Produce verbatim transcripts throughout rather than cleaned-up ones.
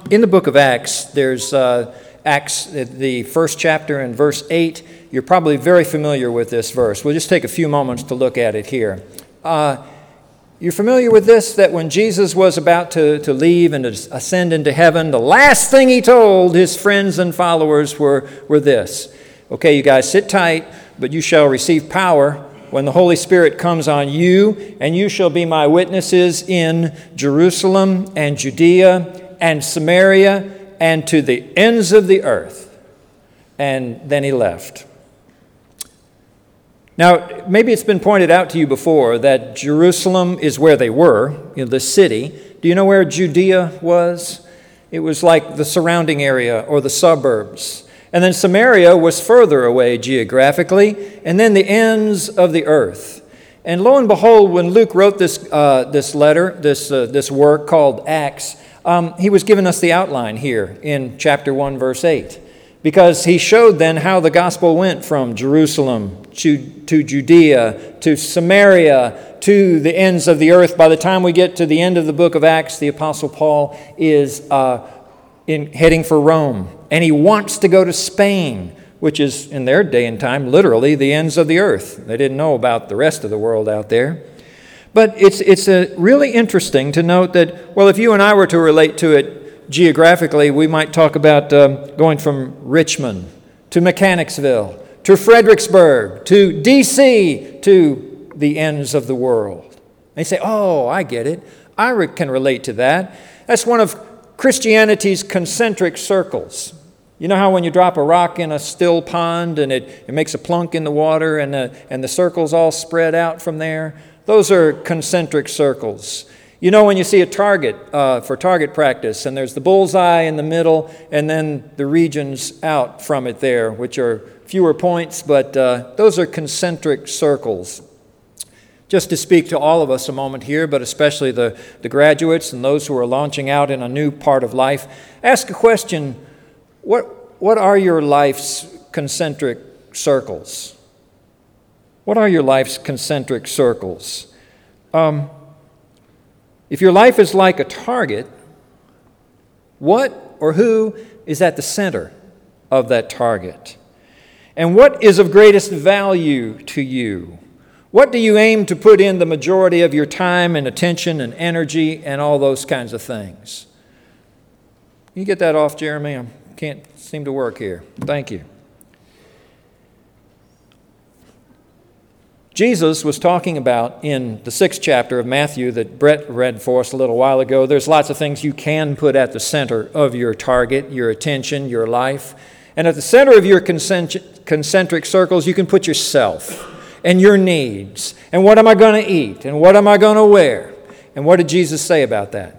in the book of Acts, there's uh, Acts, the first chapter and verse eight. You're probably very familiar with this verse. We'll just take a few moments to look at it here. Uh, you're familiar with this, that when Jesus was about to, to leave and to ascend into heaven, the last thing he told his friends and followers were, were this. Okay, you guys, sit tight, but you shall receive power when the Holy Spirit comes on you, and you shall be my witnesses in Jerusalem and Judea and Samaria and to the ends of the earth. And then he left. Now, maybe it's been pointed out to you before that Jerusalem is where they were, in the city. Do you know where Judea was? It was like the surrounding area or the suburbs. And then Samaria was further away geographically, and then the ends of the earth. And lo and behold, when Luke wrote this uh, this letter, this uh, this work called Acts, um, he was giving us the outline here in chapter one, verse eight. Because he showed then how the gospel went from Jerusalem to, to Judea, to Samaria, to the ends of the earth. By the time we get to the end of the book of Acts, the Apostle Paul is uh, in, heading for Rome. And he wants to go to Spain, which is, in their day and time, literally the ends of the earth. They didn't know about the rest of the world out there. But it's, it's a really interesting to note that, well, if you and I were to relate to it, geographically, we might talk about um, going from Richmond to Mechanicsville, to Fredericksburg, to D C, to the ends of the world. They say, oh, I get it. I re- can relate to that. That's one of Christianity's concentric circles. You know how when you drop a rock in a still pond and it, it makes a plunk in the water and the, and the circles all spread out from there? Those are concentric circles. You know when you see a target uh, for target practice, and there's the bullseye in the middle, and then the regions out from it there, which are fewer points, but uh, those are concentric circles. Just to speak to all of us a moment here, but especially the, the graduates and those who are launching out in a new part of life, ask a question, what, what are your life's concentric circles? What are your life's concentric circles? Um... If your life is like a target, what or who is at the center of that target? And what is of greatest value to you? What do you aim to put in the majority of your time and attention and energy and all those kinds of things? Can you get that off, Jeremy? I can't seem to work here. Thank you. Jesus was talking about in the sixth chapter of Matthew that Brett read for us a little while ago. There's lots of things you can put at the center of your target, your attention, your life. And at the center of your concentric circles, you can put yourself and your needs. And what am I going to eat? And what am I going to wear? And what did Jesus say about that?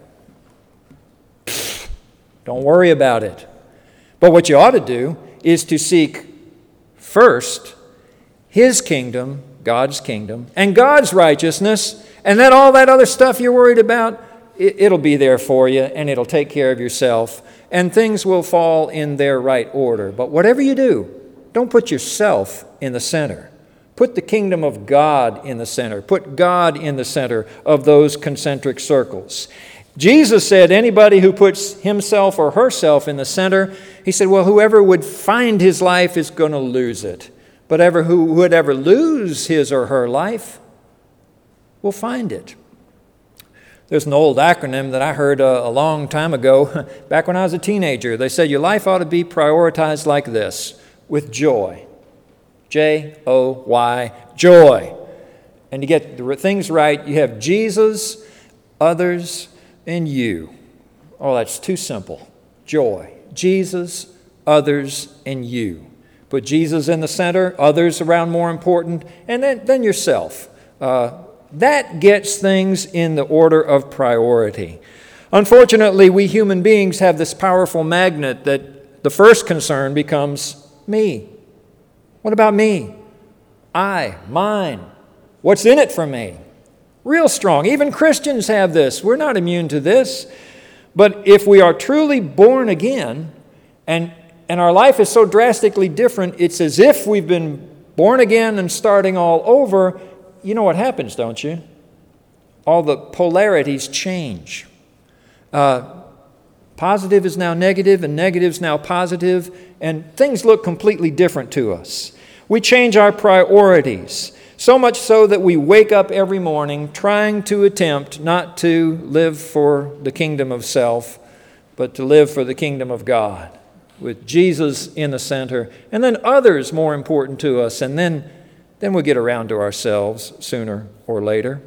Don't worry about it. But what you ought to do is to seek first His kingdom, God's kingdom, and God's righteousness, and then all that other stuff you're worried about, it'll be there for you, and it'll take care of yourself, and things will fall in their right order. But whatever you do, don't put yourself in the center. Put the kingdom of God in the center. Put God in the center of those concentric circles. Jesus said anybody who puts himself or herself in the center, he said, well, whoever would find his life is going to lose it. But ever who would ever lose his or her life will find it. There's an old acronym that I heard a, a long time ago, back when I was a teenager. They said your life ought to be prioritized like this, with joy. J O Y, joy. And to get the things right, you have Jesus, others, and you. Oh, that's too simple. Joy. Jesus, others, and you. Put Jesus in the center, others around more important, and then, then yourself. Uh, that gets things in the order of priority. Unfortunately, we human beings have this powerful magnet that the first concern becomes me. What about me? I, mine. What's in it for me? Real strong. Even Christians have this. We're not immune to this. But if we are truly born again, and And our life is so drastically different, it's as if we've been born again and starting all over. You know what happens, don't you? All the polarities change. Uh, Positive is now negative, and negative is now positive, and things look completely different to us. We change our priorities, so much so that we wake up every morning trying to attempt not to live for the kingdom of self, but to live for the kingdom of God, with Jesus in the center, and then others more important to us, and then, then we'll get around to ourselves sooner or later.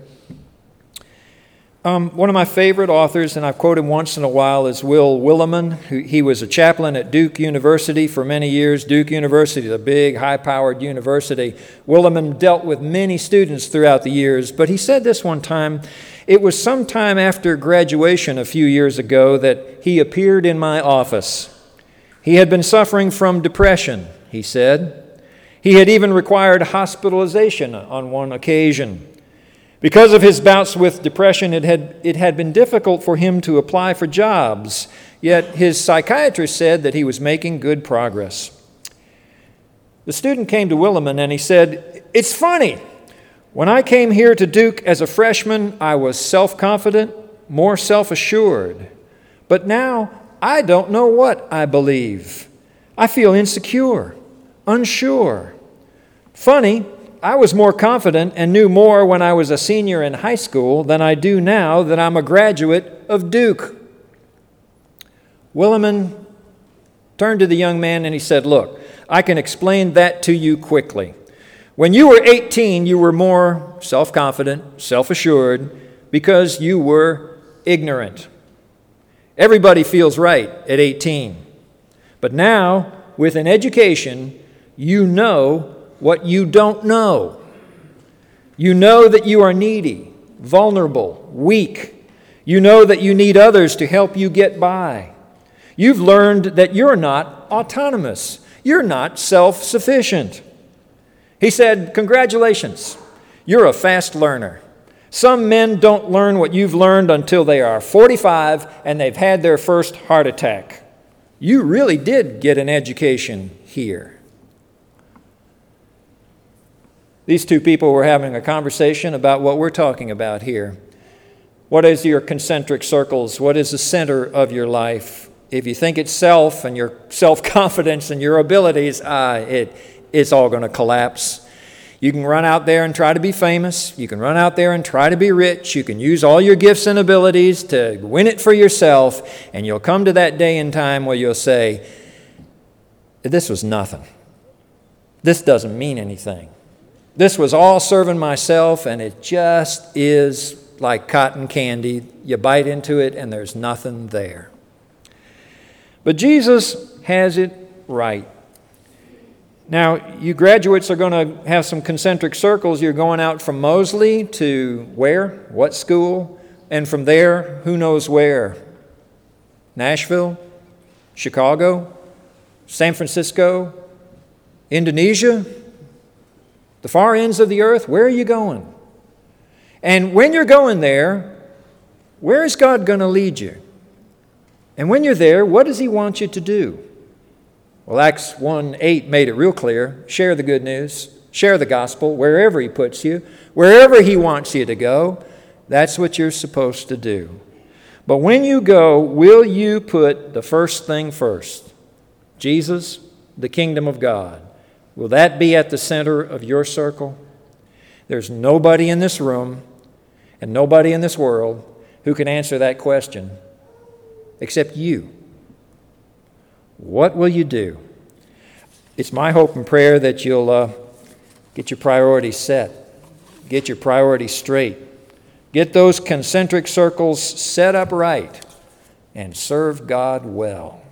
Um, one of my favorite authors, and I've quoted him once in a while, is Will Willimon. Who, he was a chaplain at Duke University for many years. Duke University is a big, high-powered university. Willimon dealt with many students throughout the years, but he said this one time, it was sometime after graduation a few years ago that he appeared in my office. He had been suffering from depression, he said. He had even required hospitalization on one occasion. Because of his bouts with depression, it had, it had been difficult for him to apply for jobs, yet his psychiatrist said that he was making good progress. The student came to Willimon and he said, "It's funny. When I came here to Duke as a freshman, I was self-confident, more self-assured. But now I don't know what I believe. I feel insecure, unsure. Funny, I was more confident and knew more when I was a senior in high school than I do now that I'm a graduate of Duke." Willimon turned to the young man and he said, "Look, I can explain that to you quickly. When you were eighteen, you were more self-confident, self-assured, because you were ignorant. Everybody feels right at eighteen. But now, with an education, you know what you don't know. You know that you are needy, vulnerable, weak. You know that you need others to help you get by. You've learned that you're not autonomous. You're not self-sufficient." He said, "Congratulations, you're a fast learner. Some men don't learn what you've learned until they are forty-five and they've had their first heart attack. You really did get an education here." These two people were having a conversation about what we're talking about here. What is your concentric circles? What is the center of your life? If you think it's self and your self-confidence and your abilities, ah, it, it's all going to collapse. You can run out there and try to be famous. You can run out there and try to be rich. You can use all your gifts and abilities to win it for yourself, and you'll come to that day and time where you'll say, "This was nothing. This doesn't mean anything. This was all serving myself, and it just is like cotton candy. You bite into it, and there's nothing there." But Jesus has it right. Now, you graduates are going to have some concentric circles. You're going out from Mosley to where? What school? And from there, who knows where? Nashville? Chicago? San Francisco? Indonesia? The far ends of the earth? Where are you going? And when you're going there, where is God going to lead you? And when you're there, what does He want you to do? Well, Acts one eight made it real clear. Share the good news. Share the gospel wherever He puts you. Wherever He wants you to go, that's what you're supposed to do. But when you go, will you put the first thing first? Jesus, the kingdom of God. Will that be at the center of your circle? There's nobody in this room and nobody in this world who can answer that question except you. What will you do? It's my hope and prayer that you'll uh, get your priorities set, get your priorities straight, get those concentric circles set up right, and serve God well.